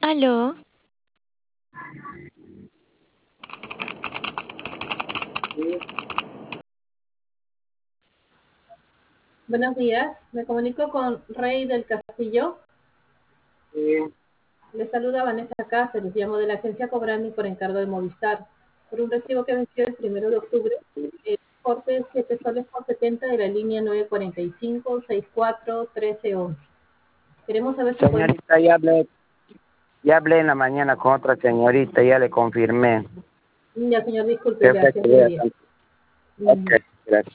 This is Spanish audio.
Aló, Sí, buenos días, me comunico con Rey del Castillo. sí, Les saluda Vanessa Cáceres, llamo de la agencia Cobrani por encargo de Movistar, por un recibo que venció el 1 de octubre, el corte 7 soles por 70 de la línea 945-64-1311. Queremos saber si podemos... señorita, ya hablé en la mañana con otra señorita, ya le confirmé. Ya, señor, disculpe, Perfecto, gracias, buen día. ok, gracias.